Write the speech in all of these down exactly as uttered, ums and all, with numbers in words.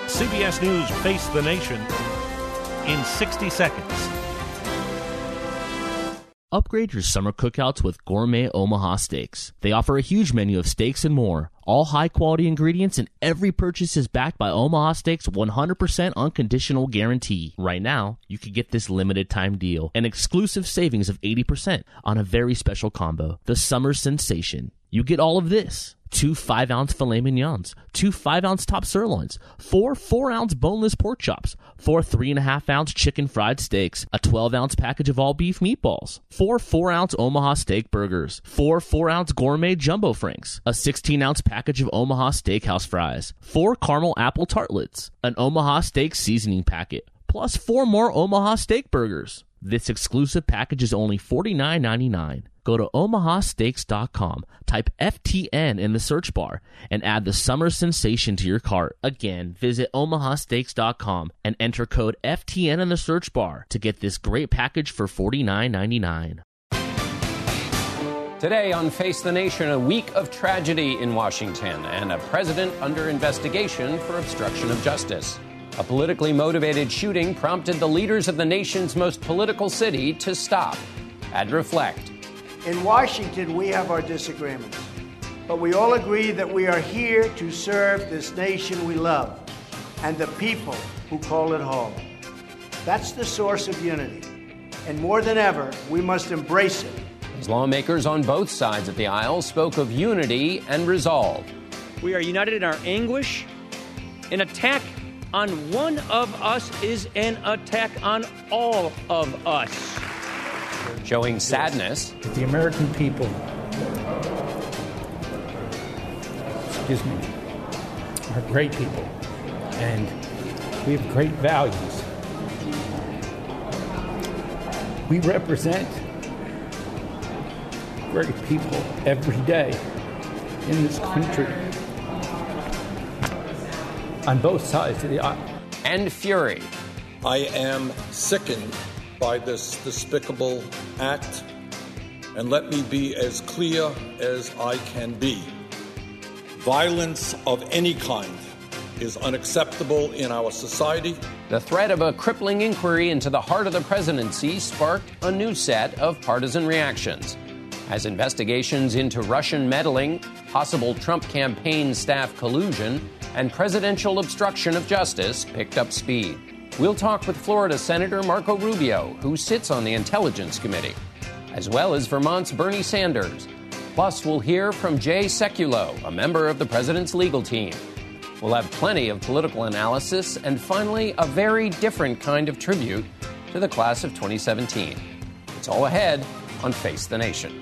C B S News Face the Nation in sixty seconds. Upgrade your summer cookouts with gourmet Omaha Steaks. They offer a huge menu of steaks and more. All high-quality ingredients, and every purchase is backed by Omaha Steaks' one hundred percent unconditional guarantee. Right now, you can get this limited-time deal, an exclusive savings of eighty percent on a very special combo, the Summer Sensation. You get all of this. Two five-ounce filet mignons, two five-ounce top sirloins, four four-ounce boneless pork chops, four three and a half ounce chicken fried steaks, a twelve-ounce package of all-beef meatballs, four four-ounce Omaha steak burgers, four four-ounce gourmet jumbo franks, a sixteen-ounce package of Omaha Steakhouse fries, four caramel apple tartlets, an Omaha steak seasoning packet, plus four more Omaha steak burgers. This exclusive package is only forty-nine ninety-nine. Go to omaha steaks dot com, type F T N in the search bar, and add the Summer Sensation to your cart. Again, visit omaha steaks dot com and enter code F T N in the search bar to get this great package for forty-nine ninety-nine. Today on Face the Nation, a week of tragedy in Washington and a president under investigation for obstruction of justice. A politically motivated shooting prompted the leaders of the nation's most political city to stop and reflect. In Washington, we have our disagreements, but we all agree that we are here to serve this nation we love and the people who call it home. That's the source of unity, and more than ever, we must embrace it. As lawmakers on both sides of the aisle spoke of unity and resolve. We are united in our anguish. An attack on one of us is an attack on all of us. Showing sadness. The American people, excuse me, are great people, and we have great values. We represent great people every day in this country, on both sides of the aisle. And fury. I am sickened by this despicable act, and let me be as clear as I can be. Violence of any kind is unacceptable in our society. The threat of a crippling inquiry into the heart of the presidency sparked a new set of partisan reactions as investigations into Russian meddling, possible Trump campaign staff collusion, and presidential obstruction of justice picked up speed. We'll talk with Florida Senator Marco Rubio, who sits on the Intelligence Committee, as well as Vermont's Bernie Sanders. Plus, we'll hear from Jay Sekulow, a member of the president's legal team. We'll have plenty of political analysis, and finally, a very different kind of tribute to the class of twenty seventeen. It's all ahead on Face the Nation.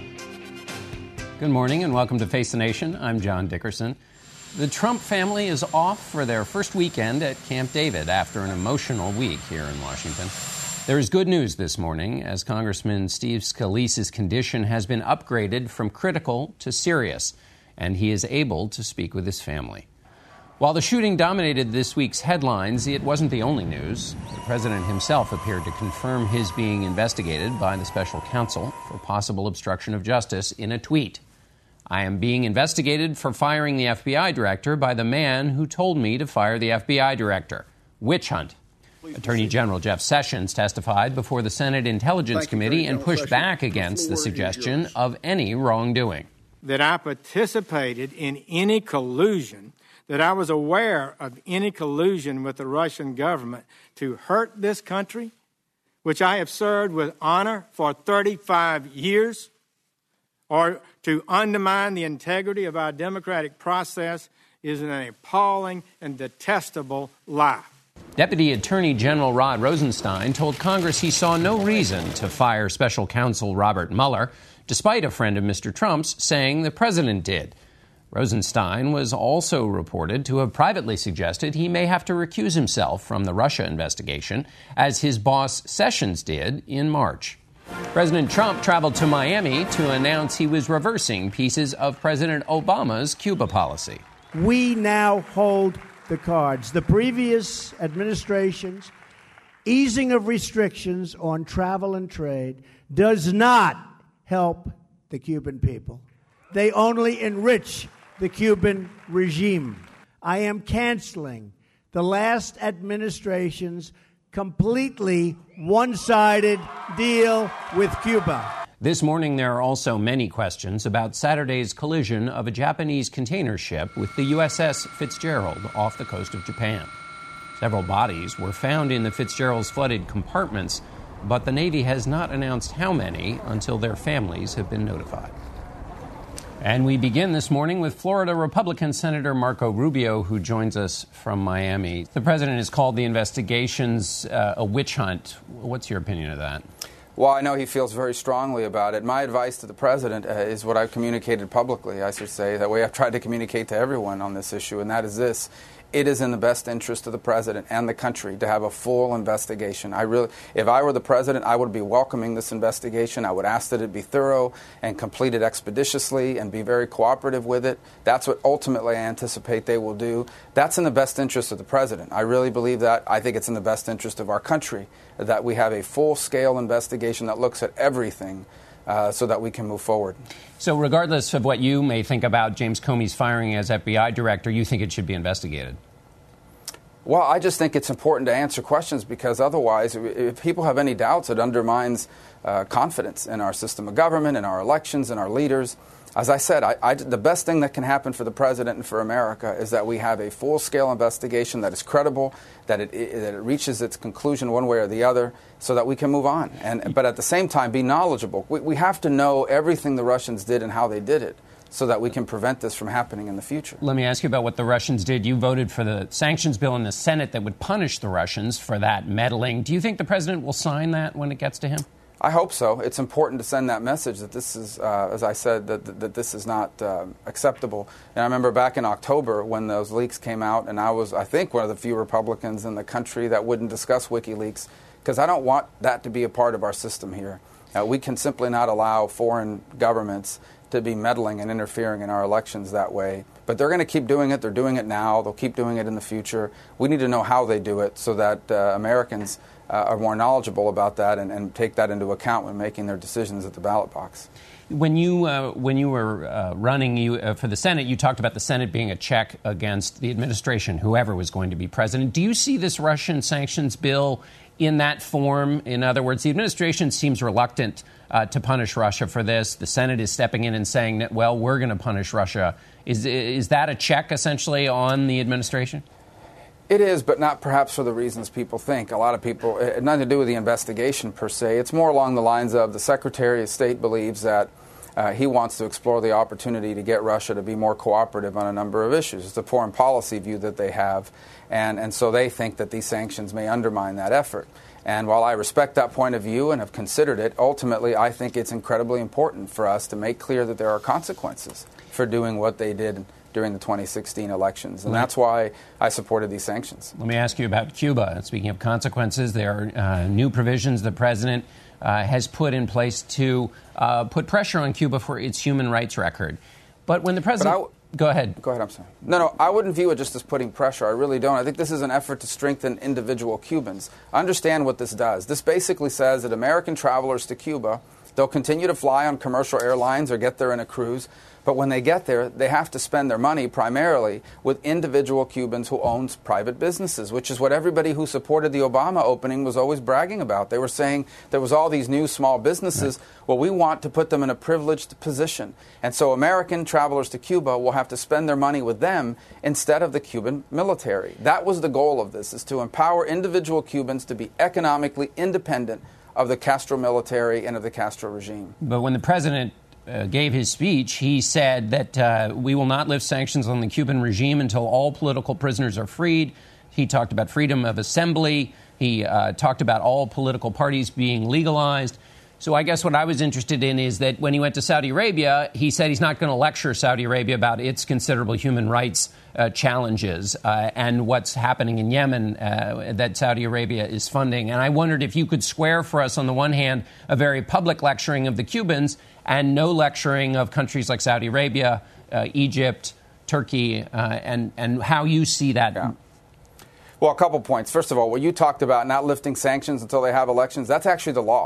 Good morning and welcome to Face the Nation. I'm John Dickerson. The Trump family is off for their first weekend at Camp David after an emotional week here in Washington. There is good news this morning as Congressman Steve Scalise's condition has been upgraded from critical to serious, and he is able to speak with his family. While the shooting dominated this week's headlines, it wasn't the only news. The president himself appeared to confirm his being investigated by the special counsel for possible obstruction of justice in a tweet. I am being investigated for firing the F B I director by the man who told me to fire the F B I director. Witch hunt. Please Attorney proceed. General Jeff Sessions testified before the Senate Intelligence Thank Committee and pushed Sessions. back against the, the suggestion of any wrongdoing. That I participated in any collusion, that I was aware of any collusion with the Russian government to hurt this country, which I have served with honor for thirty-five years, or to undermine the integrity of our democratic process is an appalling and detestable lie. Deputy Attorney General Rod Rosenstein told Congress he saw no reason to fire Special Counsel Robert Mueller, despite a friend of Mister Trump's saying the president did. Rosenstein was also reported to have privately suggested he may have to recuse himself from the Russia investigation, as his boss Sessions did in March. President Trump traveled to Miami to announce he was reversing pieces of President Obama's Cuba policy. We now hold the cards. The previous administration's easing of restrictions on travel and trade does not help the Cuban people. They only enrich the Cuban regime. I am canceling the last administration's completely one-sided deal with Cuba. This morning, there are also many questions about Saturday's collision of a Japanese container ship with the U S S Fitzgerald off the coast of Japan. Several bodies were found in the Fitzgerald's flooded compartments, but the Navy has not announced how many until their families have been notified. And we begin this morning with Florida Republican Senator Marco Rubio, who joins us from Miami. The president has called the investigations uh, a witch hunt. What's your opinion of that? Well, I know he feels very strongly about it. My advice to the president uh, is what I've communicated publicly, I should say, that way I've tried to communicate to everyone on this issue, and that is this. It is in the best interest of the president and the country to have a full investigation. I really, if I were the president, I would be welcoming this investigation. I would ask that it be thorough and completed expeditiously and be very cooperative with it. That's what ultimately I anticipate they will do. That's in the best interest of the president. I really believe that. I think it's in the best interest of our country that we have a full-scale investigation that looks at everything uh, so that we can move forward. So regardless of what you may think about James Comey's firing as F B I director, you think it should be investigated? Well, I just think it's important to answer questions because otherwise, if people have any doubts, it undermines uh, confidence in our system of government, in our elections, in our leaders. As I said, I, I, the best thing that can happen for the president and for America is that we have a full-scale investigation that is credible, that it, it, that it reaches its conclusion one way or the other, so that we can move on. And but at the same time, be knowledgeable. We, we have to know everything the Russians did and how they did it, so that we can prevent this from happening in the future. Let me ask you about what the Russians did. You voted for the sanctions bill in the Senate that would punish the Russians for that meddling. Do you think the president will sign that when it gets to him? I hope so. It's important to send that message that this is, uh, as I said, that, that, that this is not uh, acceptable. And I remember back in October when those leaks came out, and I was, I think, one of the few Republicans in the country that wouldn't discuss WikiLeaks, because I don't want that to be a part of our system here. Uh, we can simply not allow foreign governments to be meddling and interfering in our elections that way. But they're going to keep doing it. They're doing it now. They'll keep doing it in the future. We need to know how they do it so that uh, Americans uh, are more knowledgeable about that and, and take that into account when making their decisions at the ballot box. When you uh, when you were uh, running you, uh, for the Senate, you talked about the Senate being a check against the administration, whoever was going to be president. Do you see this Russian sanctions bill in that form? In other words, the administration seems reluctant uh, to punish Russia for this. The Senate is stepping in and saying that, well, we're going to punish Russia. Is is that a check essentially on the administration? It is, but not perhaps for the reasons people think. A lot of people, it had nothing to do with the investigation per se. It's more along the lines of the Secretary of State believes that uh, he wants to explore the opportunity to get Russia to be more cooperative on a number of issues. It's a foreign policy view that they have, and, and so they think that these sanctions may undermine that effort. And while I respect that point of view and have considered it, ultimately I think it's incredibly important for us to make clear that there are consequences for doing what they did during the twenty sixteen elections. And that's why I supported these sanctions. Let me ask you about Cuba. Speaking of consequences, there are uh, new provisions the president uh, has put in place to uh, put pressure on Cuba for its human rights record. But when the president... W- Go ahead. Go ahead, I'm sorry. No, no, I wouldn't view it just as putting pressure. I really don't. I think this is an effort to strengthen individual Cubans. Understand what this does. This basically says that American travelers to Cuba, they'll continue to fly on commercial airlines or get there in a cruise, but when they get there, they have to spend their money primarily with individual Cubans who own private businesses, which is what everybody who supported the Obama opening was always bragging about. They were saying there was all these new small businesses. Right. Well, we want to put them in a privileged position. And so American travelers to Cuba will have to spend their money with them instead of the Cuban military. That was the goal of this, is to empower individual Cubans to be economically independent of the Castro military and of the Castro regime. But when the president Uh, gave his speech, he said that uh, we will not lift sanctions on the Cuban regime until all political prisoners are freed. He talked about freedom of assembly. He uh, talked about all political parties being legalized. So I guess what I was interested in is that when he went to Saudi Arabia, he said he's not going to lecture Saudi Arabia about its considerable human rights uh, challenges uh, and what's happening in Yemen uh, that Saudi Arabia is funding. And I wondered if you could square for us, on the one hand, a very public lecturing of the Cubans and no lecturing of countries like Saudi Arabia, uh, Egypt, Turkey, uh, and, and how you see that. Yeah. Well, a couple points. First of all, what you talked about, not lifting sanctions until they have elections, that's actually the law.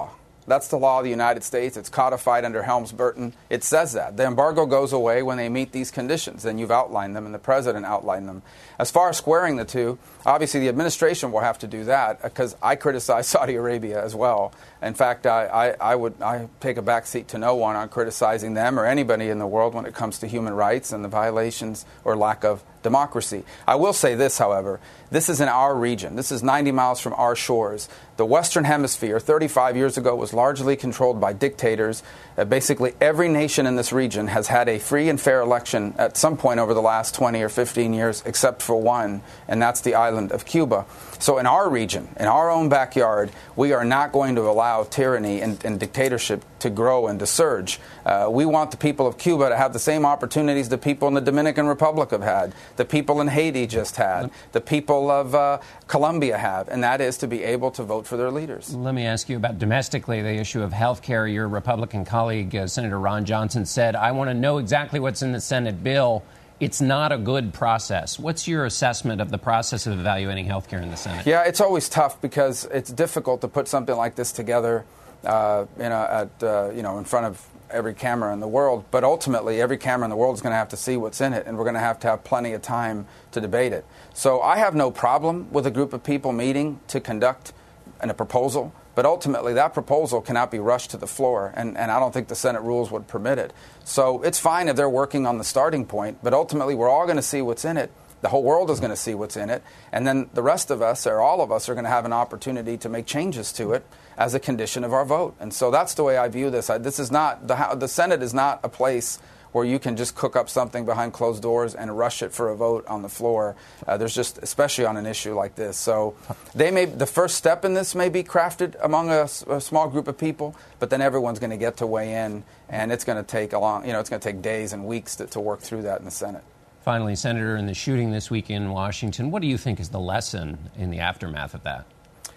That's the law of the United States. It's codified under Helms-Burton. It says that. The embargo goes away when they meet these conditions, and you've outlined them, and the president outlined them. As far as squaring the two, obviously the administration will have to do that, because I criticize Saudi Arabia as well. In fact, I, I, I would I take a backseat to no one on criticizing them or anybody in the world when it comes to human rights and the violations or lack of democracy. I will say this, however. This is in our region. This is ninety miles from our shores. The Western Hemisphere, thirty-five years ago, was largely controlled by dictators. Uh, basically, every nation in this region has had a free and fair election at some point over the last twenty or fifteen years, except for one, and that's the island of Cuba. So in our region, in our own backyard, we are not going to allow tyranny and, and dictatorship to grow and to surge. Uh, we want the people of Cuba to have the same opportunities the people in the Dominican Republic have had, the people in Haiti just had, the people of uh, Colombia have, and that is to be able to vote for their leaders. Let me ask you about domestically the issue of health care. Your Republican colleague, uh, Senator Ron Johnson, said, I want to know exactly what's in the Senate bill. It's not a good process. What's your assessment of the process of evaluating health care in the Senate? Yeah, it's always tough because it's difficult to put something like this together uh, you know, at, uh, you know, in front of every camera in the world. But ultimately, every camera in the world is going to have to see what's in it, and we're going to have to have plenty of time to debate it. So I have no problem with a group of people meeting to conduct a proposal. But ultimately, that proposal cannot be rushed to the floor, and, and I don't think the Senate rules would permit it. So it's fine if they're working on the starting point, but ultimately we're all going to see what's in it. The whole world is going to see what's in it, and then the rest of us, or all of us, are going to have an opportunity to make changes to it as a condition of our vote. And so that's the way I view this. I, this is not the, the Senate is not a place where you can just cook up something behind closed doors and rush it for a vote on the floor. Uh, there's just, especially on an issue like this. So they may, the first step in this may be crafted among a, a small group of people, but then everyone's going to get to weigh in, and it's going to take a long, you know, it's going to take days and weeks to, to work through that in the Senate. Finally, Senator, in the shooting this week in Washington, what do you think is the lesson in the aftermath of that?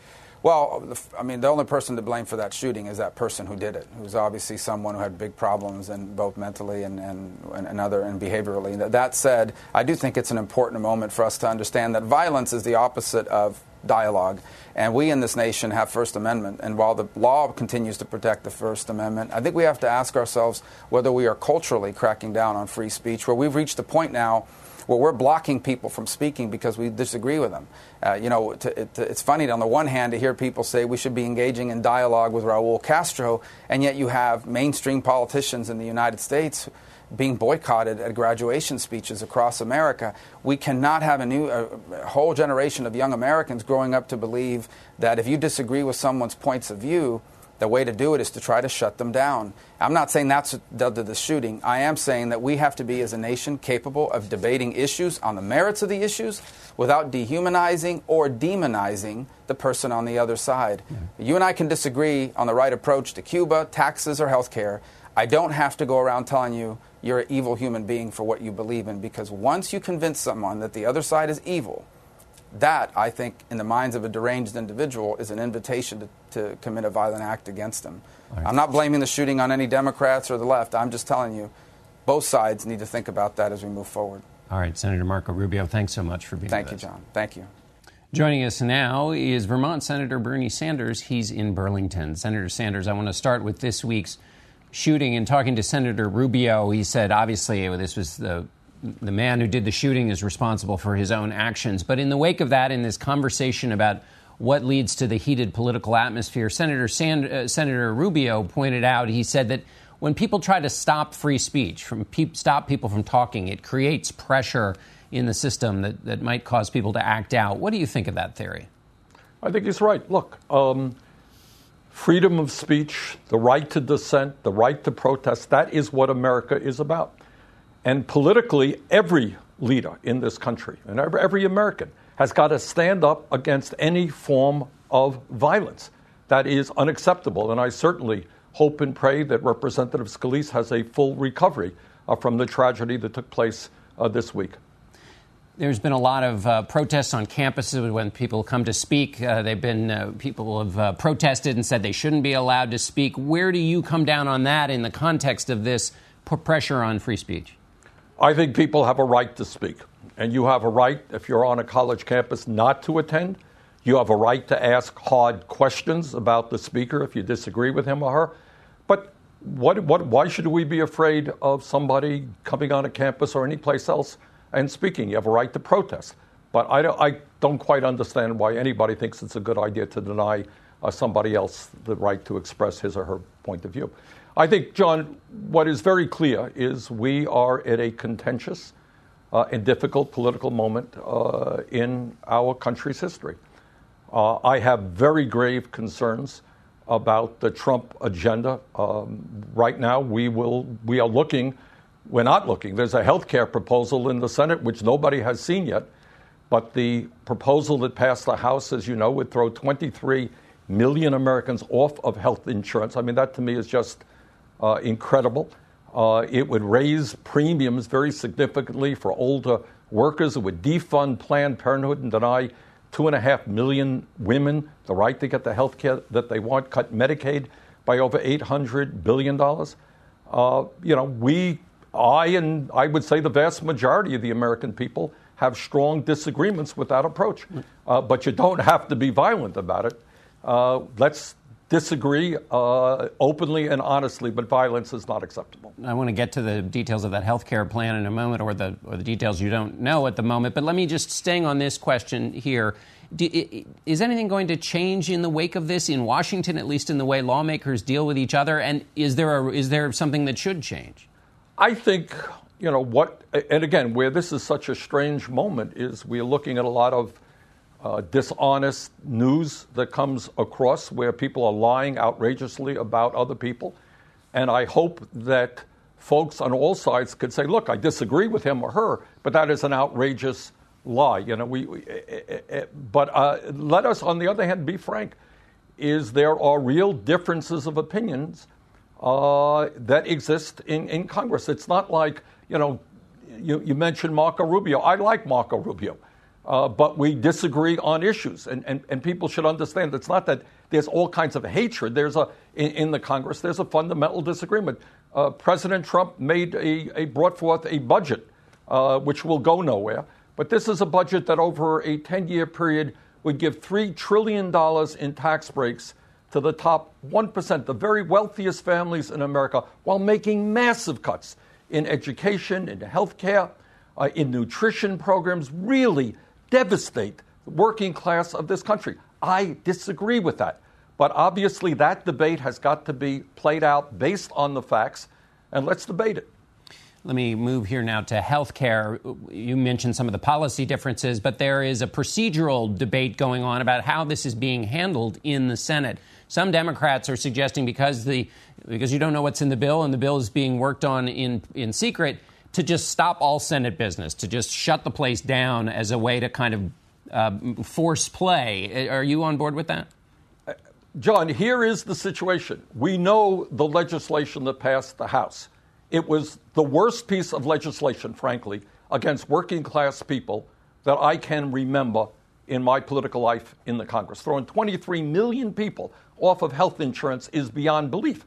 Well, I mean, the only person to blame for that shooting is that person who did it, who's obviously someone who had big problems, and both mentally and, and, and other and behaviorally. That said, I do think it's an important moment for us to understand that violence is the opposite of dialogue. And we in this nation have First Amendment. And while the law continues to protect the First Amendment, I think we have to ask ourselves whether we are culturally cracking down on free speech, where we've reached a point now where we're blocking people from speaking because we disagree with them. Uh, you know, to, it, it's funny on the one hand to hear people say we should be engaging in dialogue with Raul Castro, and yet you have mainstream politicians in the United States being boycotted at graduation speeches across America. We cannot have a new a whole generation of young Americans growing up to believe that if you disagree with someone's points of view, the way to do it is to try to shut them down. I'm not saying that's what led to the shooting. I am saying that we have to be, as a nation, capable of debating issues on the merits of the issues without dehumanizing or demonizing the person on the other side. Mm-hmm. You and I can disagree on the right approach to Cuba, taxes, or health care. I don't have to go around telling you you're an evil human being for what you believe in, because once you convince someone that the other side is evil, that, I think, in the minds of a deranged individual, is an invitation to, to commit a violent act against them. Right. I'm not blaming the shooting on any Democrats or the left. I'm just telling you, both sides need to think about that as we move forward. All right, Senator Marco Rubio, thanks so much for being Thank with you, us. John. Thank you. Joining us now is Vermont Senator Bernie Sanders. He's in Burlington. Senator Sanders, I want to start with this week's shooting. And talking to Senator Rubio, he said, obviously, this was the the man who did the shooting is responsible for his own actions. But in the wake of that, in this conversation about what leads to the heated political atmosphere, Senator Sand, uh, Senator Rubio pointed out, he said that when people try to stop free speech, from pe- stop people from talking, it creates pressure in the system that, that might cause people to act out. What do you think of that theory? I think he's right. Look, um, freedom of speech, the right to dissent, the right to protest, that is what America is about. And politically, every leader in this country, and every, every American, has got to stand up against any form of violence. That is unacceptable. And I certainly hope and pray that Representative Scalise has a full recovery uh, from the tragedy that took place uh, this week. There's been a lot of uh, protests on campuses when people come to speak. Uh, they've been uh, people have uh, protested and said they shouldn't be allowed to speak. Where do you come down on that in the context of this p- pressure on free speech? I think people have a right to speak, and you have a right, if you're on a college campus, not to attend. You have a right to ask hard questions about the speaker if you disagree with him or her. But what, what, why should we be afraid of somebody coming on a campus or any place else and speaking? You have a right to protest. But I don't, I don't quite understand why anybody thinks it's a good idea to deny uh, somebody else the right to express his or her point of view. I think, John, what is very clear is we are at a contentious uh, and difficult political moment uh, in our country's history. Uh, I have very grave concerns about the Trump agenda. Um, right now, we will we are looking, we're not looking. There's a health care proposal in the Senate, which nobody has seen yet. But the proposal that passed the House, as you know, would throw twenty-three million Americans off of health insurance. I mean, that to me is just uh, incredible. Uh, it would raise premiums very significantly for older workers. It would defund Planned Parenthood and deny two and a half million women the right to get the health care that they want, cut Medicaid by over eight hundred billion dollars. Uh, you know, we, I and I would say the vast majority of the American people have strong disagreements with that approach. Uh, but you don't have to be violent about it. Uh, let's disagree uh, openly and honestly, but violence is not acceptable. I want to get to the details of that health care plan in a moment, or the or the details you don't know at the moment. But let me just staying on this question here. Do, is anything going to change in the wake of this in Washington, at least in the way lawmakers deal with each other? And is there a, is there something that should change? I think, you know, what, and again, where this is such a strange moment is we're looking at a lot of Uh, dishonest news that comes across where people are lying outrageously about other people. And I hope that folks on all sides could say, look, I disagree with him or her, but that is an outrageous lie. You know, we, we uh, uh, but uh, let us, on the other hand, be frank, is there are real differences of opinions uh, that exist in, in Congress. It's not like, you know, you, you mentioned Marco Rubio. I like Marco Rubio. Uh, but we disagree on issues, and, and, and people should understand it's not that there's all kinds of hatred. There's a in, in the Congress there's a fundamental disagreement. Uh, President Trump made a, a brought forth a budget uh, which will go nowhere, but this is a budget that over a ten-year period would give three trillion dollars in tax breaks to the top one percent, the very wealthiest families in America, while making massive cuts in education, in health care, uh, in nutrition programs, really devastate the working class of this country. I disagree with that. But obviously that debate has got to be played out based on the facts, and let's debate it. Let me move here now to health care. You mentioned some of the policy differences, but there is a procedural debate going on about how this is being handled in the Senate. Some Democrats are suggesting because the because you don't know what's in the bill and the bill is being worked on in, in secret, to just stop all Senate business, to just shut the place down as a way to kind of uh, force play. Are you on board with that? Uh, John, here is the situation. We know the legislation that passed the House. It was the worst piece of legislation, frankly, against working class people that I can remember in my political life in the Congress. Throwing twenty-three million people off of health insurance is beyond belief.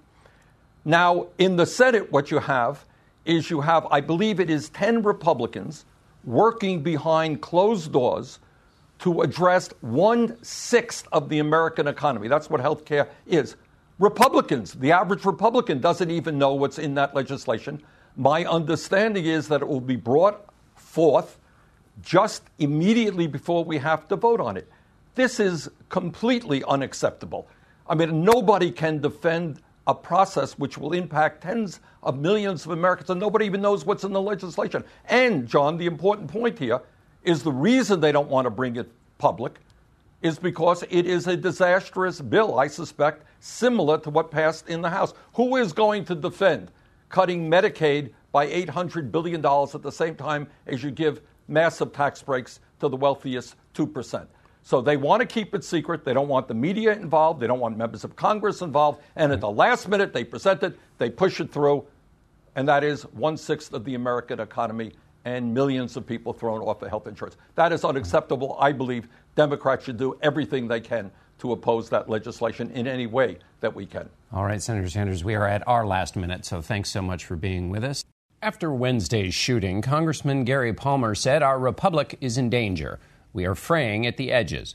Now, in the Senate, what you have is you have, I believe it is ten Republicans working behind closed doors to address one-sixth of the American economy. That's what health care is. Republicans, the average Republican doesn't even know what's in that legislation. My understanding is that it will be brought forth just immediately before we have to vote on it. This is completely unacceptable. I mean, nobody can defend a process which will impact tens of millions of Americans, and nobody even knows what's in the legislation. And, John, the important point here is the reason they don't want to bring it public is because it is a disastrous bill, I suspect, similar to what passed in the House. Who is going to defend cutting Medicaid by eight hundred billion dollars at the same time as you give massive tax breaks to the wealthiest two percent? So they want to keep it secret. They don't want the media involved. They don't want members of Congress involved. And at the last minute, they present it, they push it through, and that is one-sixth of the American economy and millions of people thrown off of health insurance. That is unacceptable. I believe Democrats should do everything they can to oppose that legislation in any way that we can. All right, Senator Sanders, we are at our last minute, so thanks so much for being with us. After Wednesday's shooting, Congressman Gary Palmer said our republic is in danger. We are fraying at the edges.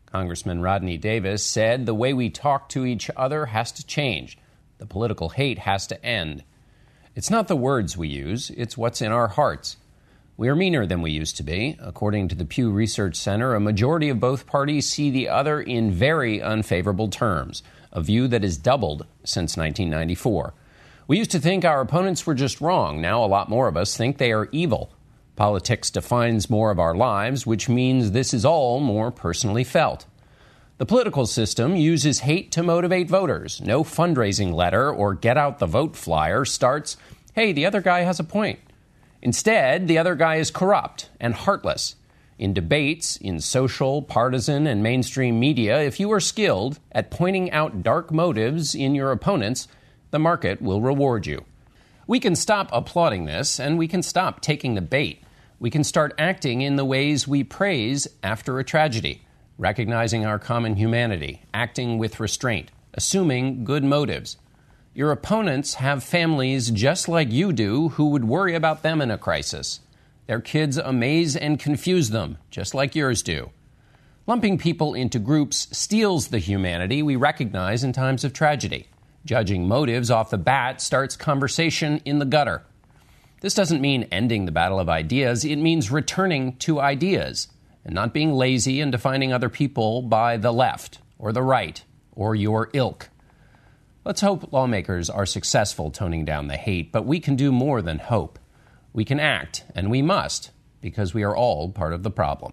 Congressman Rodney Davis said the way we talk to each other has to change. The political hate has to end. It's not the words we use, it's what's in our hearts. We are meaner than we used to be. According to the Pew Research Center, a majority of both parties see the other in very unfavorable terms, a view that has doubled since nineteen ninety-four. We used to think our opponents were just wrong. Now a lot more of us think they are evil. Politics defines more of our lives, which means this is all more personally felt. The political system uses hate to motivate voters. No fundraising letter or get out the vote flyer starts, hey, the other guy has a point. Instead, the other guy is corrupt and heartless. In debates, in social, partisan, and mainstream media, if you are skilled at pointing out dark motives in your opponents, the market will reward you. We can stop applauding this, and we can stop taking the bait. We can start acting in the ways we praise after a tragedy, recognizing our common humanity, acting with restraint, assuming good motives. Your opponents have families just like you do who would worry about them in a crisis. Their kids amaze and confuse them, just like yours do. Lumping people into groups steals the humanity we recognize in times of tragedy. Judging motives off the bat starts conversation in the gutter. This doesn't mean ending the battle of ideas. It means returning to ideas and not being lazy and defining other people by the left or the right or your ilk. Let's hope lawmakers are successful toning down the hate, but we can do more than hope. We can act, and we must, because we are all part of the problem.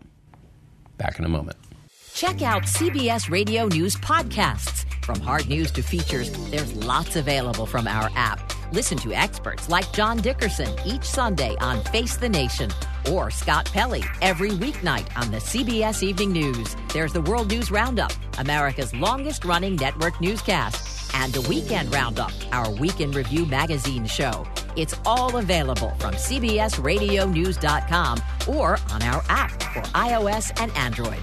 Back in a moment. Check out C B S Radio News podcasts. From hard news to features, there's lots available from our app. Listen to experts like John Dickerson each Sunday on Face the Nation, or Scott Pelley every weeknight on the C B S Evening News. There's the World News Roundup, America's longest-running network newscast, and the Weekend Roundup, our Week in Review magazine show. It's all available from C B S radio news dot com or on our app for iOS and Android.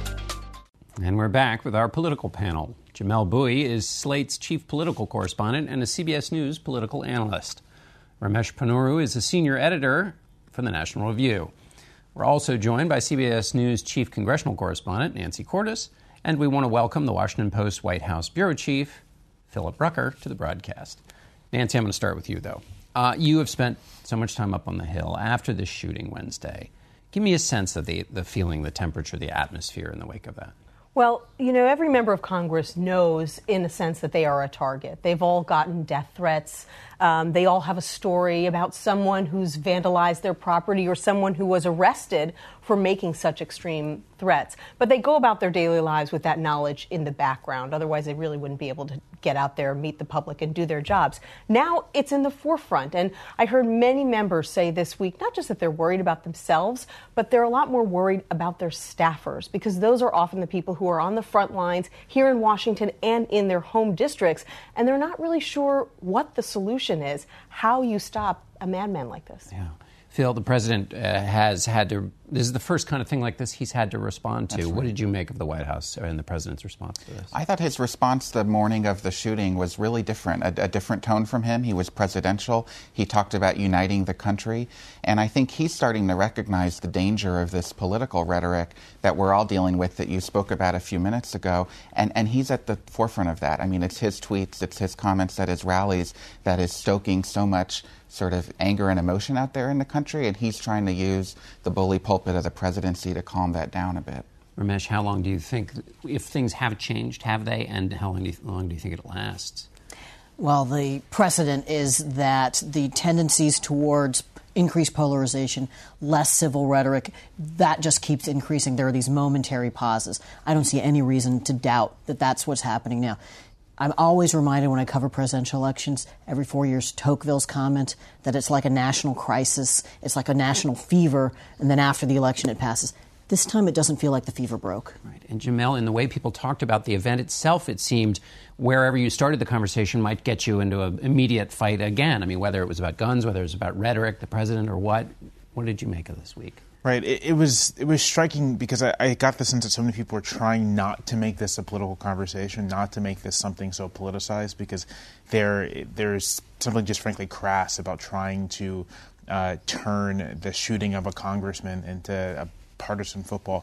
And we're back with our political panel. Jamelle Bouie is Slate's chief political correspondent and a C B S News political analyst. Ramesh Ponnuru is a senior editor for the National Review. We're also joined by C B S News chief congressional correspondent Nancy Cordes, and we want to welcome the Washington Post White House bureau chief Philip Rucker to the broadcast. Nancy, I'm going to start with you, though. Uh, you have spent so much time up on the Hill after this shooting Wednesday. Give me a sense of the, the feeling, the temperature, the atmosphere in the wake of that. Well, you know, every member of Congress knows, in a sense, that they are a target. They've all gotten death threats. Um, they all have a story about someone who's vandalized their property or someone who was arrested for making such extreme threats. But they go about their daily lives with that knowledge in the background. Otherwise, they really wouldn't be able to get out there, meet the public, and do their jobs. Now it's in the forefront. And I heard many members say this week, not just that they're worried about themselves, but they're a lot more worried about their staffers, because those are often the people who are on the front lines here in Washington and in their home districts. And they're not really sure what the solution is, how you stop a madman like this. Yeah. Phil, the president uh, has had to, this is the first kind of thing like this he's had to respond to. Right. What did you make of the White House and the president's response to this? I thought his response the morning of the shooting was really different, a, a different tone from him. He was presidential. He talked about uniting the country. And I think he's starting to recognize the danger of this political rhetoric that we're all dealing with that you spoke about a few minutes ago. And, and he's at the forefront of that. I mean, it's his tweets, it's his comments at his rallies that is stoking so much sort of anger and emotion out there in the country, and he's trying to use the bully pulpit of the presidency to calm that down a bit. Ramesh, how long do you think, if things have changed, have they, and how long do you, long do you think it lasts? Well, the precedent is that the tendencies towards increased polarization, less civil rhetoric, that just keeps increasing. There are these momentary pauses. I don't see any reason to doubt that that's what's happening now. I'm always reminded when I cover presidential elections, every four years, Tocqueville's comment that it's like a national crisis, it's like a national fever, and then after the election it passes. This time it doesn't feel like the fever broke. Right. And Jamelle, in the way people talked about the event itself, it seemed wherever you started the conversation might get you into an immediate fight again. I mean, whether it was about guns, whether it was about rhetoric, the president, or what. What did you make of this week? Right. It, it was it was striking because I, I got the sense that so many people were trying not to make this a political conversation, not to make this something so politicized, because there there's something just frankly crass about trying to uh, turn the shooting of a congressman into a partisan football.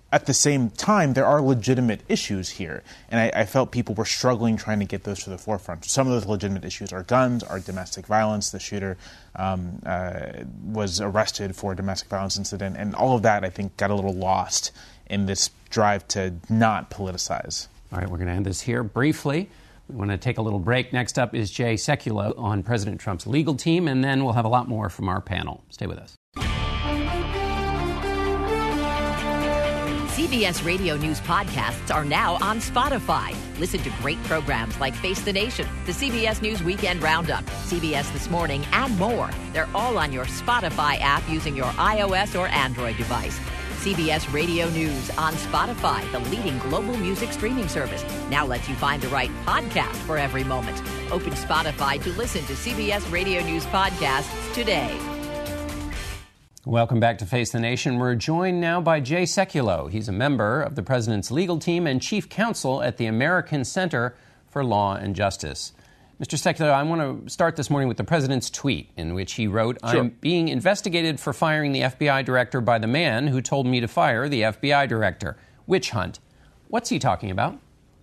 at the same time, there are legitimate issues here, and I, I felt people were struggling trying to get those to the forefront. Some of those legitimate issues are guns, are domestic violence. The shooter um, uh, was arrested for a domestic violence incident, and all of that, I think, got a little lost in this drive to not politicize. All right, we're going to end this here briefly. We want to take a little break. Next up is Jay Sekulow on President Trump's legal team, and then we'll have a lot more from our panel. Stay with us. C B S Radio News podcasts are now on Spotify. Listen to great programs like Face the Nation, the C B S News Weekend Roundup, C B S This Morning, and more. They're all on your Spotify app using your iOS or Android device. C B S Radio News on Spotify, the leading global music streaming service, now lets you find the right podcast for every moment. Open Spotify to listen to C B S Radio News podcasts today. Welcome back to Face the Nation. We're joined now by Jay Sekulow. He's a member of the president's legal team and chief counsel at the American Center for Law and Justice. Mister Sekulow, I want to start this morning with the president's tweet in which he wrote, sure. I'm being investigated for firing the F B I director by the man who told me to fire the F B I director. Witch hunt. What's he talking about?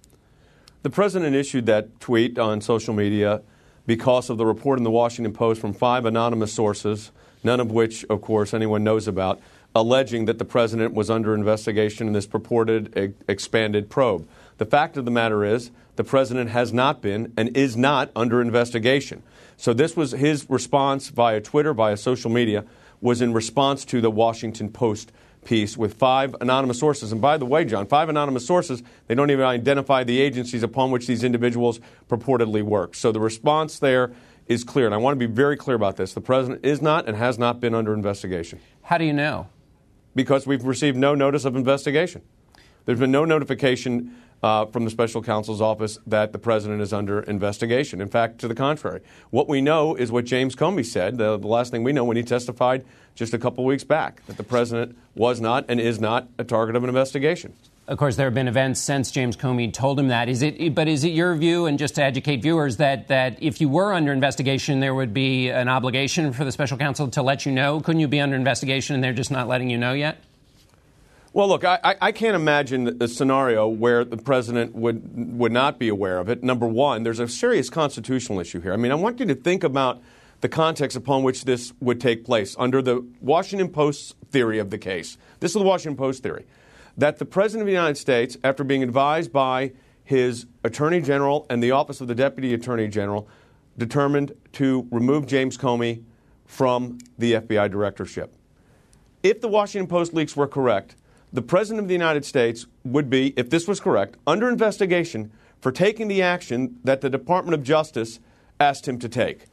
The president issued that tweet on social media because of the report in the Washington Post from five anonymous sources, none of which, of course, anyone knows about, alleging that the president was under investigation in this purported e- expanded probe. The fact of the matter is the president has not been and is not under investigation. So this was his response via Twitter, via social media, was in response to the Washington Post piece with five anonymous sources. And by the way, John, five anonymous sources, they don't even identify the agencies upon which these individuals purportedly work. So the response there is clear. And I want to be very clear about this. The president is not and has not been under investigation. How do you know? Because we've received no notice of investigation. There's been no notification uh, from the special counsel's office that the president is under investigation. In fact, to the contrary. What we know is what James Comey said, the, the last thing we know when he testified just a couple weeks back, that the president was not and is not a target of an investigation. Of course, there have been events since James Comey told him that. Is it? But is it your view, and just to educate viewers, that, that if you were under investigation, there would be an obligation for the special counsel to let you know? Couldn't you be under investigation and they're just not letting you know yet? Well, look, I, I can't imagine a scenario where the president would would not be aware of it. Number one, there's a serious constitutional issue here. I mean, I want you to think about the context upon which this would take place under the Washington Post's theory of the case. This is the Washington Post theory, that the president of the United States, after being advised by his attorney general and the office of the deputy attorney general, determined to remove James Comey from the F B I directorship. If the Washington Post leaks were correct, the president of the United States would be, if this was correct, under investigation for taking the action that the Department of Justice asked him to take.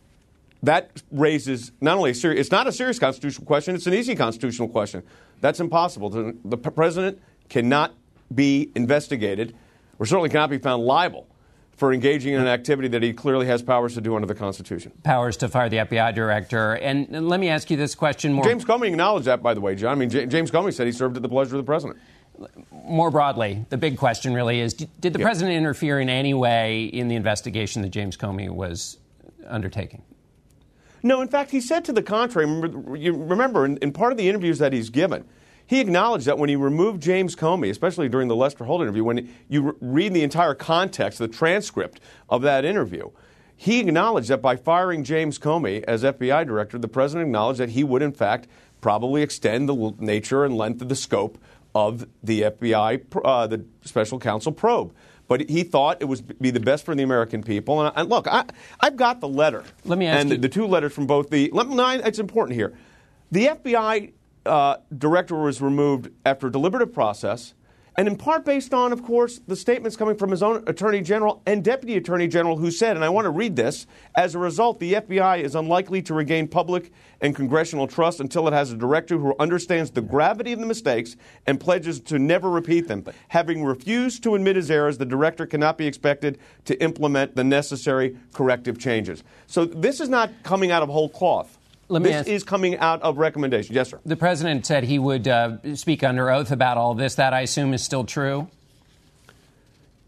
That raises not only a serious, it's not a serious constitutional question, it's an easy constitutional question. That's impossible. The president cannot be investigated, or certainly cannot be found liable for engaging in an activity that he clearly has powers to do under the Constitution. Powers to fire the F B I director. And, and let me ask you this question more. James Comey acknowledged that, by the way, John. I mean, J- James Comey said he served at the pleasure of the president. More broadly, the big question really is, did the yeah. president interfere in any way in the investigation that James Comey was undertaking? No, in fact, he said to the contrary. Remember, you remember in, in part of the interviews that he's given, he acknowledged that when he removed James Comey, especially during the Lester Holt interview, when you re- read the entire context, the transcript of that interview, he acknowledged that by firing James Comey as F B I director, the president acknowledged that he would, in fact, probably extend the l- nature and length of the scope of the F B I, uh, the special counsel probe. But he thought it would be the best for the American people. And, and look, I, I've got the letter. Let me ask and you. the, the two letters from both the. Let, no, it's important here. The F B I uh, director was removed after a deliberative process, and in part based on, of course, the statements coming from his own attorney general and deputy attorney general, who said, and I want to read this, as a result, the F B I is unlikely to regain public and congressional trust until it has a director who understands the gravity of the mistakes and pledges to never repeat them. Having refused to admit his errors, the director cannot be expected to implement the necessary corrective changes. So this is not coming out of whole cloth. Let me this ask, is coming out of recommendations. Yes, sir. The president said he would uh, speak under oath about all this. That, I assume, is still true?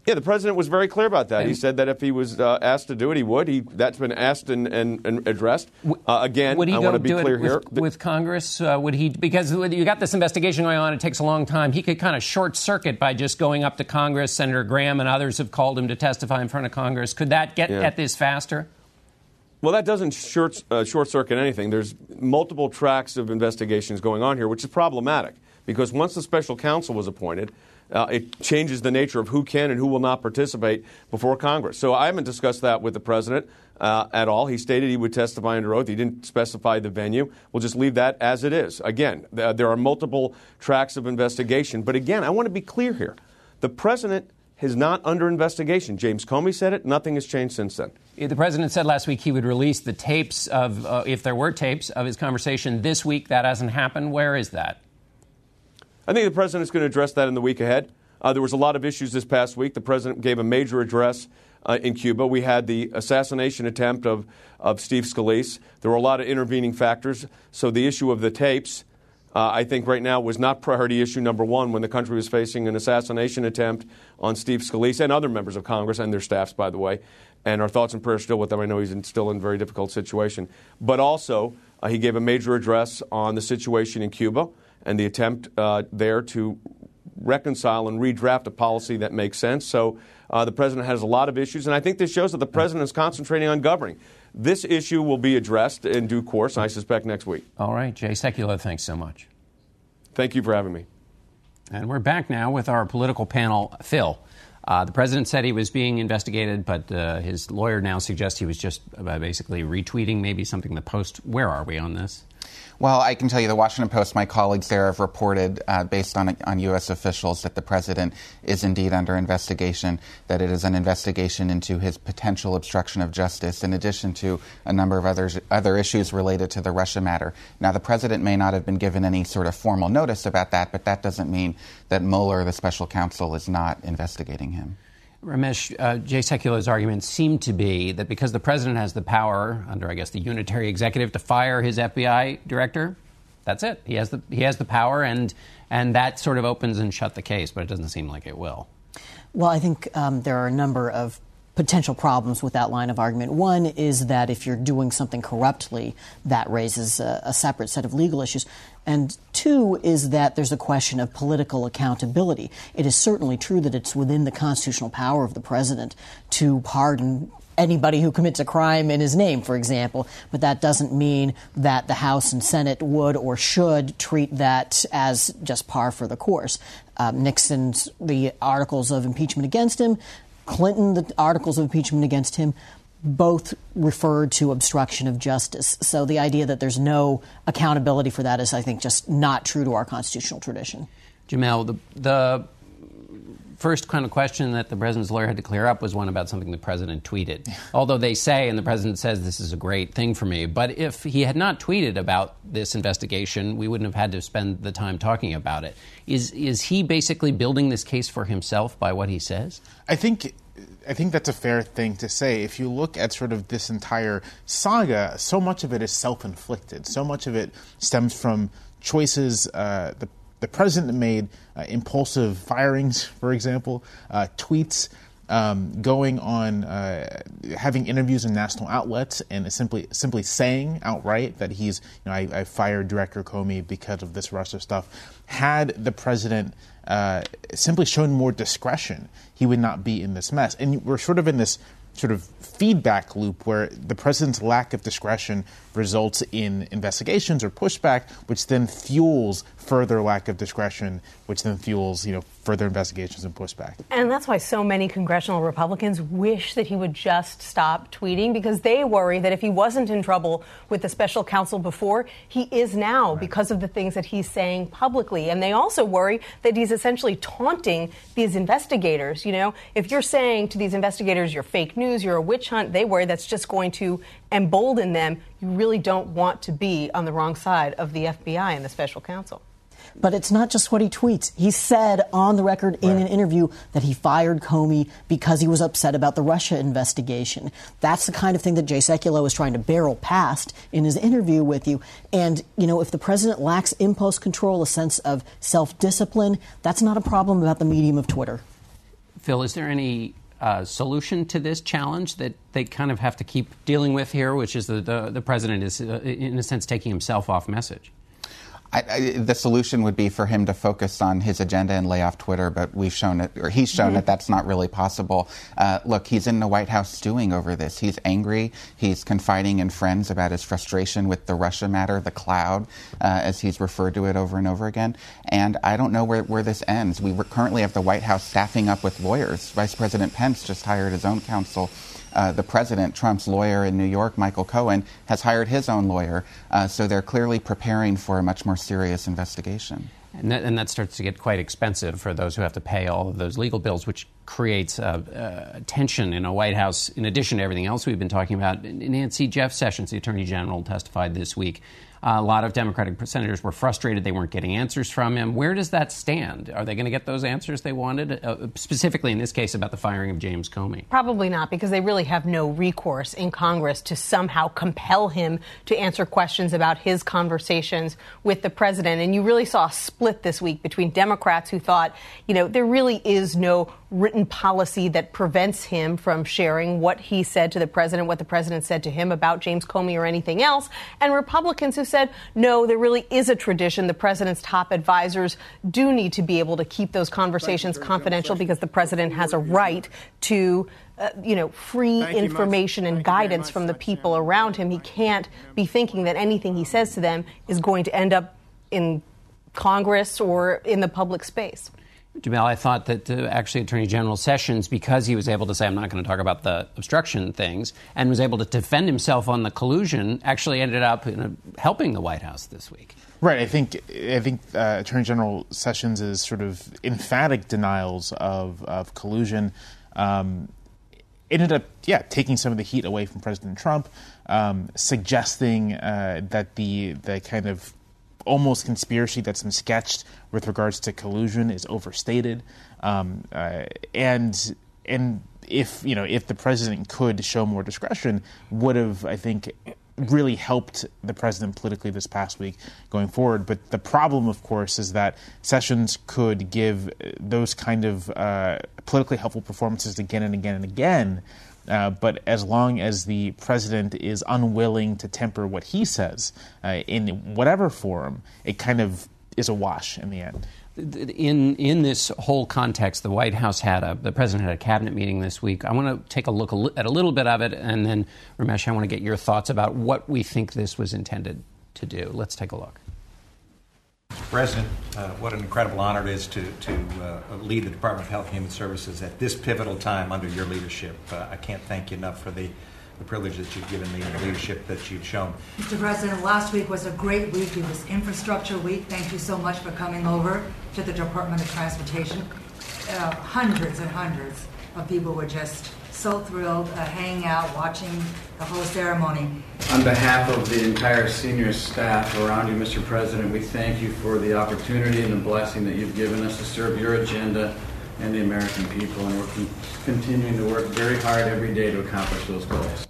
Yeah, the president was very clear about that. He said that if he was uh, asked to do it, he would. He, that's been asked and, and, and addressed. Uh, again, would he I go want to be do clear it here. with, with Congress? Uh, would he? Because you got this investigation going on. It takes a long time. He could kind of short circuit by just going up to Congress. Senator Graham and others have called him to testify in front of Congress. Could that get Yeah. at this faster? Well, that doesn't short, uh, short circuit anything. There's multiple tracks of investigations going on here, which is problematic because once the special counsel was appointed, Uh, it changes the nature of who can and who will not participate before Congress. So I haven't discussed that with the president uh, at all. He stated he would testify under oath. He didn't specify the venue. We'll just leave that as it is. Again, th- there are multiple tracks of investigation. But again, I want to be clear here. The president is not under investigation. James Comey said it. Nothing has changed since then. The president said last week he would release the tapes of, uh, if there were tapes, of his conversation this week. That hasn't happened. Where is that? I think the president is going to address that in the week ahead. Uh, there was a lot of issues this past week. The president gave a major address uh, in Cuba. We had the assassination attempt of, of Steve Scalise. There were a lot of intervening factors. So the issue of the tapes, uh, I think right now was not priority issue number one when the country was facing an assassination attempt on Steve Scalise and other members of Congress and their staffs, by the way. And our thoughts and prayers still with them. I know he's in, still in a very difficult situation. But also, uh, he gave a major address on the situation in Cuba and the attempt uh, there to reconcile and redraft a policy that makes sense. So uh, the president has a lot of issues, and I think this shows that the president is concentrating on governing. This issue will be addressed in due course, I suspect, next week. All right. Jay Sekulow, thanks so much. Thank you for having me. And we're back now with our political panel, Phil. Uh, the president said he was being investigated, but uh, his lawyer now suggests he was just uh, basically retweeting maybe something the Post. Where are we on this? Well, I can tell you the Washington Post, my colleagues there have reported, uh, based on on U S officials, that the president is indeed under investigation, that it is an investigation into his potential obstruction of justice, in addition to a number of others, other issues related to the Russia matter. Now, the president may not have been given any sort of formal notice about that, but that doesn't mean that Mueller, the special counsel, is not investigating him. Ramesh, uh, Jay Sekulow's argument seemed to be that because the president has the power under, I guess, the unitary executive to fire his F B I director, that's it. He has the he has the power, and and that sort of opens and shut the case, but it doesn't seem like it will. Well, I think um, there are a number of potential problems with that line of argument. One is that if you're doing something corruptly, that raises a, a separate set of legal issues. And two is that there's a question of political accountability. It is certainly true that it's within the constitutional power of the president to pardon anybody who commits a crime in his name, for example, but that doesn't mean that the House and Senate would or should treat that as just par for the course. Um, Nixon's, the articles of impeachment against him, Clinton, the articles of impeachment against him, both referred to obstruction of justice. So the idea that there's no accountability for that is, I think, just not true to our constitutional tradition. Jamel, the, the first kind of question that the president's lawyer had to clear up was one about something the president tweeted. Although they say, and the president says, this is a great thing for me. But if he had not tweeted about this investigation, we wouldn't have had to spend the time talking about it. Is is he basically building this case for himself by what he says? I think I think that's a fair thing to say. If you look at sort of this entire saga, so much of it is self-inflicted. So much of it stems from choices uh, the the president made, uh, impulsive firings, for example, uh, tweets, um, going on, uh, having interviews in national outlets, and simply simply saying outright that he's, you know, I, I fired Director Comey because of this Russia stuff. Had the president uh, simply shown more discretion, he would not be in this mess. And we're sort of in this sort of feedback loop where the president's lack of discretion results in investigations or pushback, which then fuels further lack of discretion, which then fuels, you know, further investigations and pushback. And that's why so many congressional Republicans wish that he would just stop tweeting, because they worry that if he wasn't in trouble with the special counsel before, he is now, right, because of the things that he's saying publicly. And they also worry that he's essentially taunting these investigators. You know, if you're saying to these investigators, you're fake news, you're a witch hunt, they worry that's just going to embolden them. You really don't want to be on the wrong side of the F B I and the special counsel. But it's not just what he tweets. He said on the record in an interview that he fired Comey because he was upset about the Russia investigation. That's the kind of thing that Jay Sekulow is trying to barrel past in his interview with you. And, you know, if the president lacks impulse control, a sense of self-discipline, that's not a problem about the medium of Twitter. Phil, is there any uh, solution to this challenge that they kind of have to keep dealing with here, which is the, the, the president is, uh, in a sense, taking himself off message? I, I, the solution would be for him to focus on his agenda and lay off Twitter, but we've shown it, or he's shown mm-hmm. that that's not really possible. Uh, look, he's in the White House stewing over this. He's angry. He's confiding in friends about his frustration with the Russia matter, the cloud, uh, as he's referred to it over and over again. And I don't know where, where this ends. We currently have the White House staffing up with lawyers. Vice President Pence just hired his own counsel. Uh, the president, Trump's lawyer in New York, Michael Cohen, has hired his own lawyer. Uh, so they're clearly preparing for a much more serious investigation. And that, and that starts to get quite expensive for those who have to pay all of those legal bills, which creates uh, uh, tension in a White House, in addition to everything else we've been talking about. Nancy, Jeff Sessions, the Attorney General, testified this week. Uh, a lot of Democratic senators were frustrated they weren't getting answers from him. Where does that stand? Are they going to get those answers they wanted, uh, specifically in this case about the firing of James Comey? Probably not, because they really have no recourse in Congress to somehow compel him to answer questions about his conversations with the president. And you really saw a split this week between Democrats who thought, you know, there really is no written policy that prevents him from sharing what he said to the president, what the president said to him about James Comey or anything else, and Republicans who said, no, there really is a tradition. The president's top advisors do need to be able to keep those conversations confidential because the president has a right to, uh, you know, free information and guidance from the people around him. He can't be thinking that anything he says to them is going to end up in Congress or in the public space. Jamel, I thought that uh, actually Attorney General Sessions, because he was able to say, I'm not going to talk about the obstruction things, and was able to defend himself on the collusion, actually ended up in a, helping the White House this week. Right. I think I think uh, Attorney General Sessions' sort of emphatic denials of, of collusion um, ended up, yeah, taking some of the heat away from President Trump, um, suggesting uh, that the the kind of almost conspiracy that's been sketched with regards to collusion is overstated, um, uh, and and if you know if the president could show more discretion, would have, I think, really helped the president politically this past week going forward. But the problem, of course, is that Sessions could give those kind of uh, politically helpful performances again and again and again. Uh, but as long as the president is unwilling to temper what he says uh, in whatever forum, it kind of is a wash in the end. In in this whole context, the White House had a, the president had a cabinet meeting this week. I want to take a look at a little bit of it, and then, Ramesh, I want to get your thoughts about what we think this was intended to do. Let's take a look. Mister President, uh, what an incredible honor it is to, to uh, lead the Department of Health and Human Services at this pivotal time under your leadership. Uh, I can't thank you enough for the, the privilege that you've given me and the leadership that you've shown. Mister President, last week was a great week. It was Infrastructure Week. Thank you so much for coming over to the Department of Transportation. Uh, hundreds and hundreds of people were just so thrilled, uh, hanging out, watching the whole ceremony. On behalf of the entire senior staff around you, Mister President, we thank you for the opportunity and the blessing that you've given us to serve your agenda and the American people, and we're con- continuing to work very hard every day to accomplish those goals.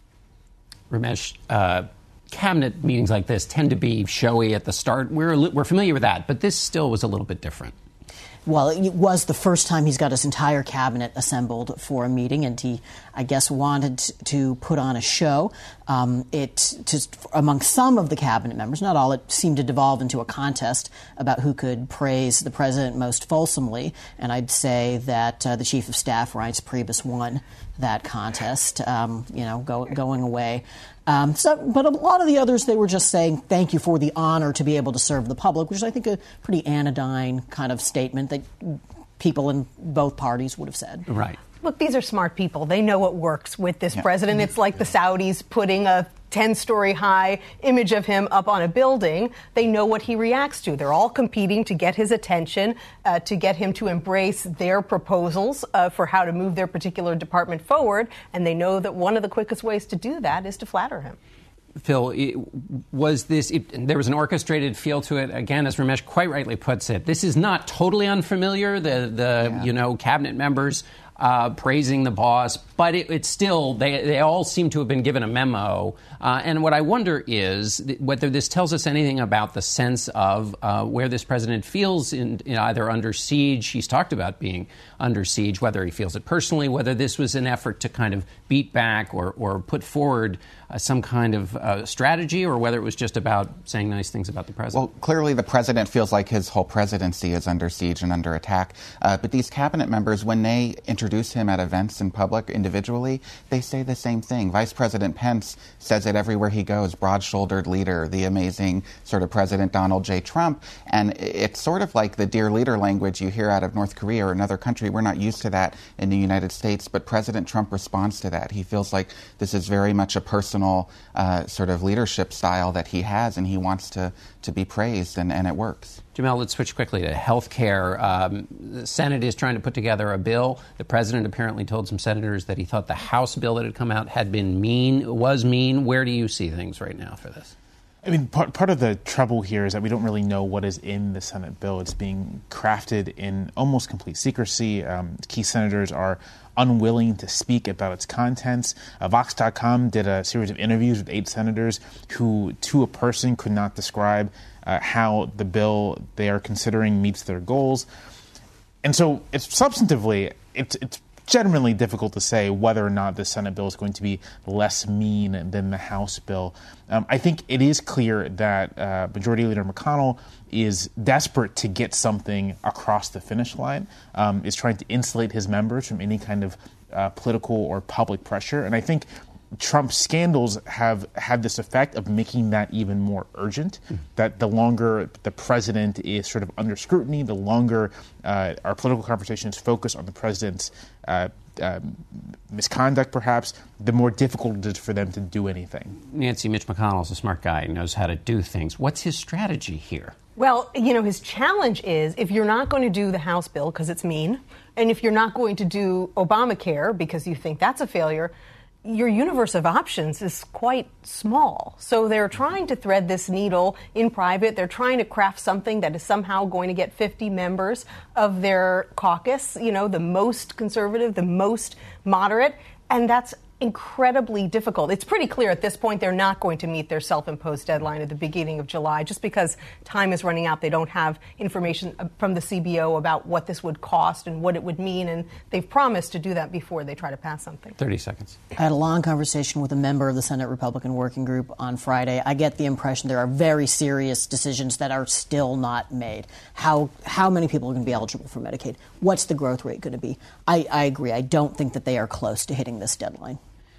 Ramesh, uh, cabinet meetings like this tend to be showy at the start. We're, li- we're familiar with that, but this still was a little bit different. Well, it was the first time he's got his entire cabinet assembled for a meeting, and he, I guess, wanted to put on a show. Um, it just among some of the cabinet members, not all, it seemed to devolve into a contest about who could praise the president most fulsomely. And I'd say that uh, the chief of staff, Reince Priebus, won that contest. Um, you know, go, going away. Um, so, but a lot of the others, they were just saying thank you for the honor to be able to serve the public, which is, I think, a pretty anodyne kind of statement that people in both parties would have said. Right. Look, these are smart people. They know what works with this yeah. president. It's like the Saudis putting a ten-story high image of him up on a building. They know what he reacts to. They're all competing to get his attention, uh, to get him to embrace their proposals uh, for how to move their particular department forward. And they know that one of the quickest ways to do that is to flatter him. Phil, it, was this, it, there was an orchestrated feel to it. Again, as Ramesh quite rightly puts it, this is not totally unfamiliar. The, the yeah. you know, cabinet members uh, praising the boss, but it, it's still, they, they all seem to have been given a memo. Uh, and what I wonder is th- whether this tells us anything about the sense of uh, where this president feels in, in either under siege. He's talked about being under siege, whether he feels it personally, whether this was an effort to kind of beat back or, or put forward uh, some kind of uh, strategy, or whether it was just about saying nice things about the president. Well, clearly the president feels like his whole presidency is under siege and under attack. Uh, but these cabinet members, when they introduce him at events in public individually, they say the same thing. Vice President Pence says it everywhere he goes, broad-shouldered leader, the amazing sort of President Donald J. Trump. And it's sort of like the dear leader language you hear out of North Korea or another country. We're not used to that in the United States, but President Trump responds to that. He feels like this is very much a personal uh, sort of leadership style that he has, and he wants to, to be praised, and, and it works. Jamel, let's switch quickly to health care. Um, the Senate is trying to put together a bill. The president apparently told some senators that he thought the House bill that had come out had been mean, was mean. Where do you see things right now for this? I mean, part, part of the trouble here is that we don't really know what is in the Senate bill. It's being crafted in almost complete secrecy. Um, key senators are unwilling to speak about its contents. Uh, Vox dot com did a series of interviews with eight senators who, to a person, could not describe uh, how the bill they are considering meets their goals. And so it's substantively, it's it's generally difficult to say whether or not the Senate bill is going to be less mean than the House bill. Um, I think it is clear that uh, Majority Leader McConnell is desperate to get something across the finish line, um, is trying to insulate his members from any kind of uh, political or public pressure. And I think Trump's scandals have had this effect of making that even more urgent, mm. that the longer the president is sort of under scrutiny, the longer uh, our political conversations focus on the president's uh, uh, misconduct, perhaps, the more difficult it is for them to do anything. Nancy, Mitch McConnell's a smart guy. He knows how to do things. What's his strategy here? Well, you know, his challenge is if you're not going to do the House bill because it's mean, and if you're not going to do Obamacare because you think that's a failure, your universe of options is quite small. So they're trying to thread this needle in private. They're trying to craft something that is somehow going to get fifty members of their caucus, you know, the most conservative, the most moderate. And that's incredibly difficult. It's pretty clear at this point they're not going to meet their self-imposed deadline at the beginning of July just because time is running out. They don't have information from the C B O about what this would cost and what it would mean, and they've promised to do that before they try to pass something. thirty seconds. I had a long conversation with a member of the Senate Republican Working Group on Friday. I get the impression there are very serious decisions that are still not made. How how many people are going to be eligible for Medicaid? What's the growth rate going to be? I, I agree. I don't think that they are close to hitting this deadline.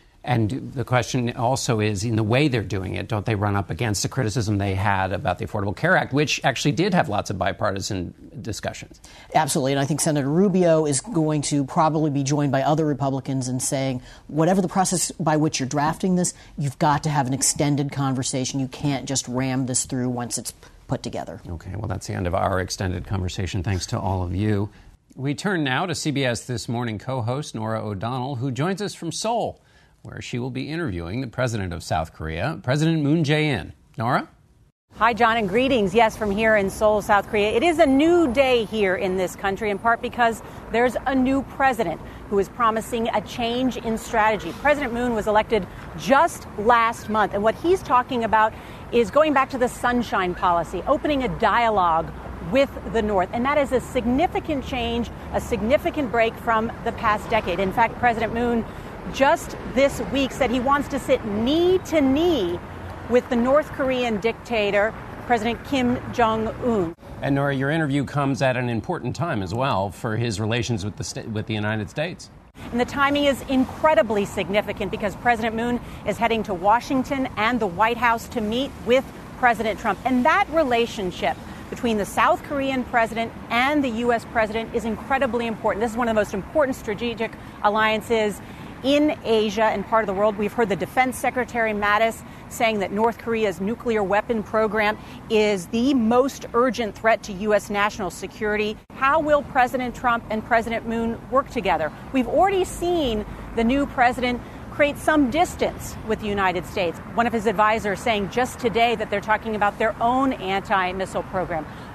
And the question also is, in the way they're doing it, don't they run up against the criticism they had about the Affordable Care Act, which actually did have lots of bipartisan discussions? Absolutely. And I think Senator Rubio is going to probably be joined by other Republicans in saying, whatever the process by which you're drafting this, you've got to have an extended conversation. You can't just ram this through once it's put together. Okay. Well, that's the end of our extended conversation. Thanks to all of you. We turn now to C B S This Morning co-host Norah O'Donnell, who joins us from Seoul, where she will be interviewing the president of South Korea, President Moon Jae-in. Nora? Hi, John, and greetings. Yes, from here in Seoul, South Korea. It is a new day here in this country, in part because there's a new president who is promising a change in strategy. President Moon was elected just last month, and what he's talking about is going back to the Sunshine Policy, opening a dialogue with the North. And that is a significant change, a significant break from the past decade. In fact, President Moon just this week said he wants to sit knee to knee with the North Korean dictator, President Kim Jong-un. And Nora, your interview comes at an important time as well for his relations with the sta- with the United States. And the timing is incredibly significant because President Moon is heading to Washington and the White House to meet with President Trump. And that relationship between the South Korean president and the U S president is incredibly important. This is one of the most important strategic alliances in Asia and part of the world. We've heard the Defense Secretary Mattis saying that North Korea's nuclear weapon program is the most urgent threat to U S national security. How will President Trump and President Moon work together? We've already seen the new president create some distance with the United States. One of his advisors saying just today that they're talking about their own anti-missile program.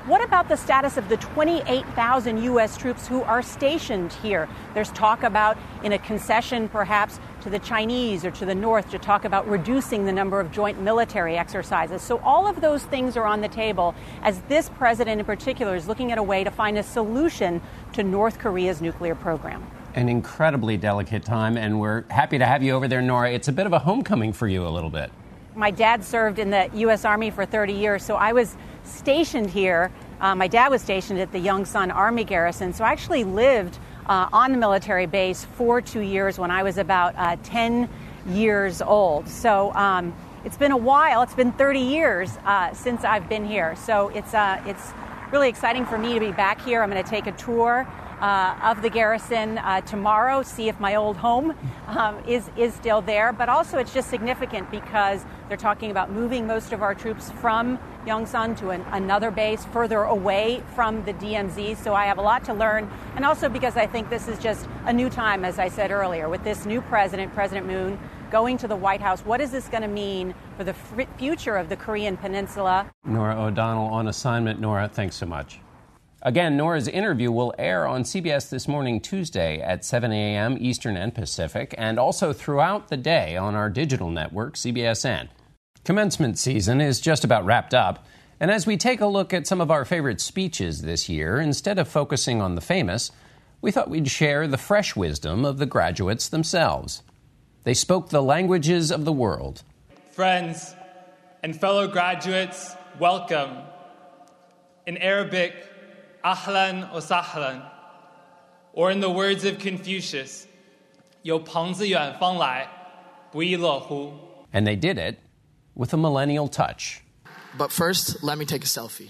what about the status of the twenty-eight thousand U S troops who are stationed here? There's talk about, in a concession perhaps to the Chinese or to the North, to talk about reducing the number of joint military exercises. So all of those things are on the table as this president in particular is looking at a way to find a solution to North Korea's nuclear program. An incredibly delicate time, and we're happy to have you over there, Nora. It's a bit of a homecoming for you a little bit. My dad served in the U S Army for thirty years, so I was stationed here. Uh, my dad was stationed at the Yongsan Army Garrison, so I actually lived uh, on the military base for two years when I was about uh, ten years old. So um, it's been a while. It's been thirty years uh, since I've been here. So it's uh, it's really exciting for me to be back here. I'm going to take a tour Uh, of the garrison uh, tomorrow, see if my old home um, is is still there. But also it's just significant because they're talking about moving most of our troops from Yongsan to an, another base further away from the D M Z. So I have a lot to learn. And also because I think this is just a new time, as I said earlier, with this new president, President Moon, going to the White House. What is this going to mean for the f- future of the Korean Peninsula? Nora O'Donnell on assignment. Nora, thanks so much. Again, Nora's interview will air on C B S This Morning Tuesday at seven a.m. Eastern and Pacific, and also throughout the day on our digital network, C B S N. Commencement season is just about wrapped up, and as we take a look at some of our favorite speeches this year, instead of focusing on the famous, we thought we'd share the fresh wisdom of the graduates themselves. They spoke the languages of the world. Friends and fellow graduates, welcome. In Arabic, Ahlan wa sahlan, or in the words of Confucius, 有朋自远方来，不亦乐乎. And they did it with a millennial touch. But first, let me take a selfie.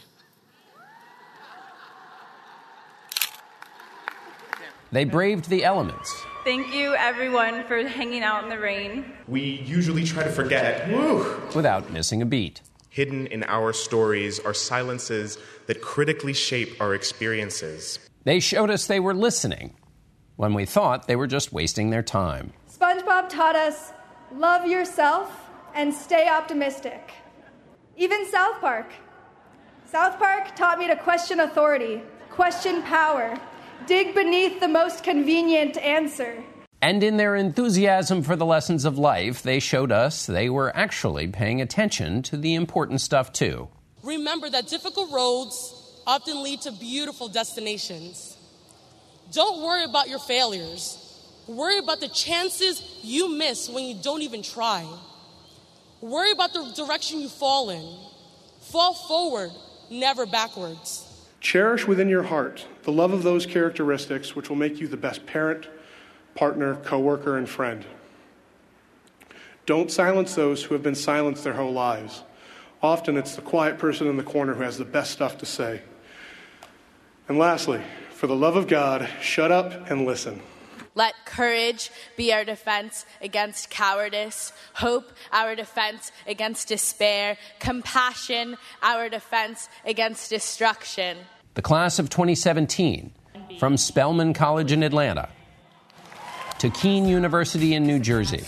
They braved the elements. Thank you, everyone, for hanging out in the rain. We usually try to forget, woo, without missing a beat. Hidden in our stories are silences that critically shape our experiences. They showed us they were listening when we thought they were just wasting their time. SpongeBob taught us, love yourself and stay optimistic. Even South Park. South Park taught me to question authority, question power, dig beneath the most convenient answer. And in their enthusiasm for the lessons of life, they showed us they were actually paying attention to the important stuff, too. Remember that difficult roads often lead to beautiful destinations. Don't worry about your failures. Worry about the chances you miss when you don't even try. Worry about the direction you fall in. Fall forward, never backwards. Cherish within your heart the love of those characteristics which will make you the best parent, partner, coworker, and friend. Don't silence those who have been silenced their whole lives. Often it's the quiet person in the corner who has the best stuff to say. And lastly, for the love of God, shut up and listen. Let courage be our defense against cowardice, hope our defense against despair, compassion our defense against destruction. The class of twenty seventeen, from Spelman College in Atlanta to Keene University in New Jersey,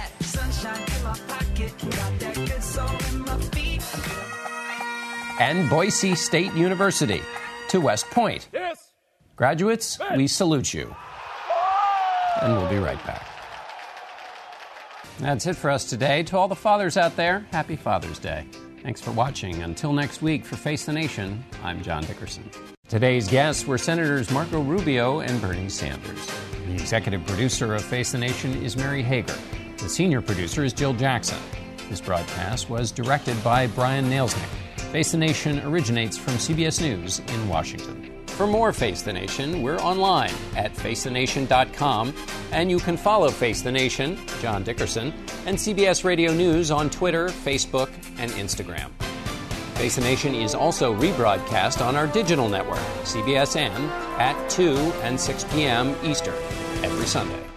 and Boise State University to West Point. Yes. Graduates, we salute you. And we'll be right back. That's it for us today. To all the fathers out there, happy Father's Day. Thanks for watching. Until next week, for Face the Nation, I'm John Dickerson. Today's guests were Senators Marco Rubio and Bernie Sanders. The executive producer of Face the Nation is Mary Hager. The senior producer is Jill Jackson. This broadcast was directed by Brian Nailsnick. Face the Nation originates from C B S News in Washington. For more Face the Nation, we're online at face the nation dot com, and you can follow Face the Nation, John Dickerson, and C B S Radio News on Twitter, Facebook, and Instagram. Face the Nation is also rebroadcast on our digital network, C B S N, at two and six p.m. Eastern, every Sunday.